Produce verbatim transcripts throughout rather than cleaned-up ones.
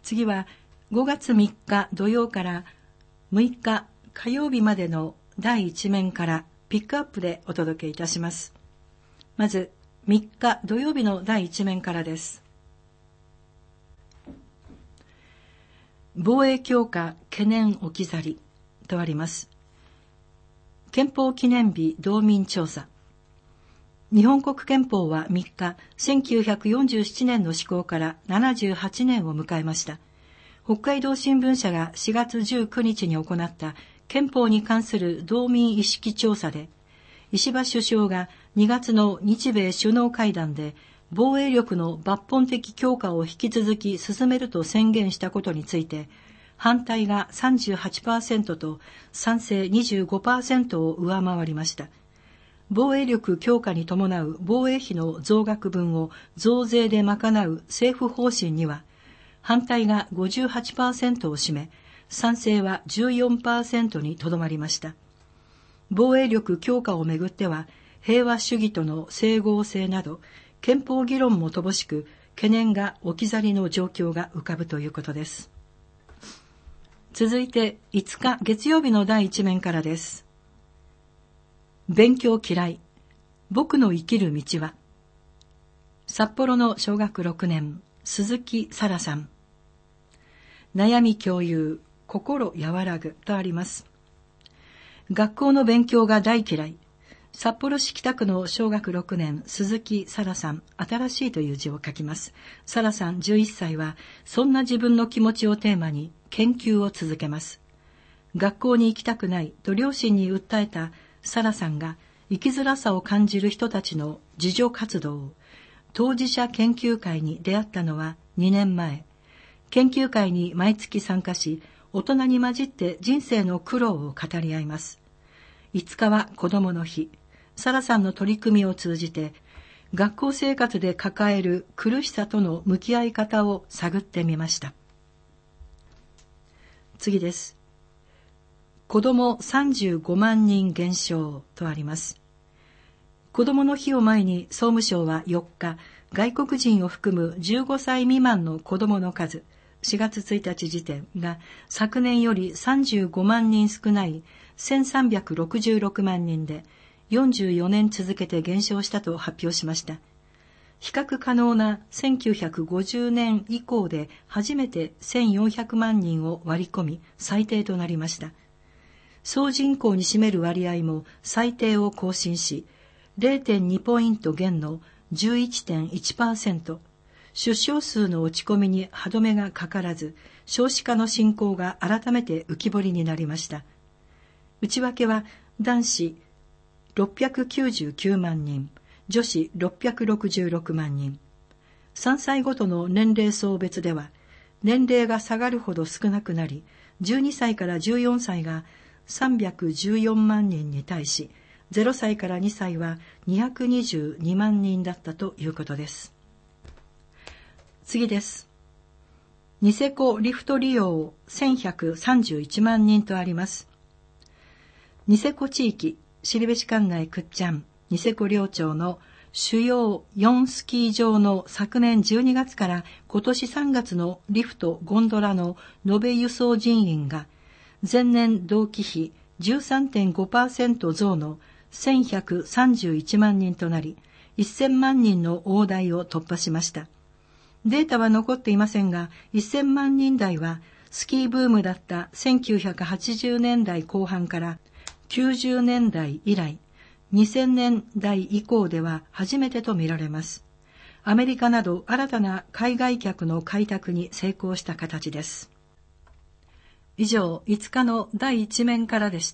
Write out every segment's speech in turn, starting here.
次はごがつみっか土曜からむいか火曜日までの第一面からピックアップでお届けいたします。まずみっか土曜日の第一面からです。防衛強化懸念置き去りとあります。憲法記念日道民調査。日本国憲法はみっか、せんきゅうひゃくよんじゅうななねんの施行からななじゅうはちねんを迎えました。北海道新聞社がしがつじゅうくにちに行った憲法に関する道民意識調査で、石破首相がにがつの日米首脳会談で防衛力の抜本的強化を引き続き進めると宣言したことについて、反対が さんじゅうはちパーセント と賛成 にじゅうごパーセント を上回りました。防衛力強化に伴う防衛費の増額分を増税で賄う政府方針には、反対が ごじゅうはちパーセント を占め、賛成は じゅうよんパーセント にとどまりました。防衛力強化をめぐっては、平和主義との整合性など、憲法議論も乏しく、懸念が置き去りの状況が浮かぶということです。続いていつか月曜日の第一面からです。勉強嫌い、僕の生きる道は。札幌の小学ろくねん、鈴木沙羅さん。悩み共有、心和らぐとあります。学校の勉強が大嫌い。札幌市北区の小学ろくねん、鈴木沙羅さん、新しいという字を書きます。沙羅さんじゅういっさいは、そんな自分の気持ちをテーマに研究を続けます。学校に行きたくないと両親に訴えた沙羅さんが、生きづらさを感じる人たちの自助活動、当事者研究会に出会ったのはにねんまえ。研究会に毎月参加し、大人に混じって人生の苦労を語り合います。いつかは子どもの日。沙羅さんの取り組みを通じて、学校生活で抱える苦しさとの向き合い方を探ってみました。次です。子どもさんじゅうごまんにん減少とあります。子どもの日を前に総務省はよっか、外国人を含むじゅうごさい未満の子どもの数、しがつついたち時点が昨年よりさんじゅうごまんにん少ないせんさんびゃくろくじゅうろくまんにんで、よんじゅうよねん続けて減少したと発表しました。比較可能なせんきゅうひゃくごじゅうねん以降で初めてせんよんひゃくまんにんを割り込み最低となりました。総人口に占める割合も最低を更新し、れいてんにポイント減の じゅういってんいちパーセント、出生数の落ち込みに歯止めがかからず、少子化の進行が改めて浮き彫りになりました。内訳は男子ろっぴゃくきゅうじゅうきゅうまんにん、女子ろっぴゃくろくじゅうろくまんにん。さんさいごとの年齢層別では、年齢が下がるほど少なくなり、じゅうにさいからじゅうよんさいがさんびゃくじゅうよんまんにんに対し、ゼロさいからにさいはにひゃくにじゅうにまんにんだったということです。次です。ニセコリフト利用せんひゃくさんじゅういちまんにんとあります。ニセコ地域、後志管内倶知安、ニセコ両町の主要よんスキー場の昨年じゅうにがつから今年さんがつのリフト・ゴンドラの延べ輸送人員が前年同期比 じゅうさんてんごパーセント 増のせんひゃくさんじゅういちまんにんとなり、せんまんにんの大台を突破しました。データは残っていませんが、せんまんにん台はスキーブームだったせんきゅうひゃくはちじゅうねんだいこう半からきゅうじゅうねんだい以来、にせんねんだい以降では初めてとみられます。アメリカなど新たな海外客の開拓に成功した形です。以上、いつかのだいいち面からでした。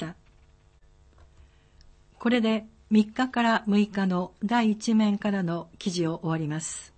これでみっかからむいかのだいいち面からの記事を終わります。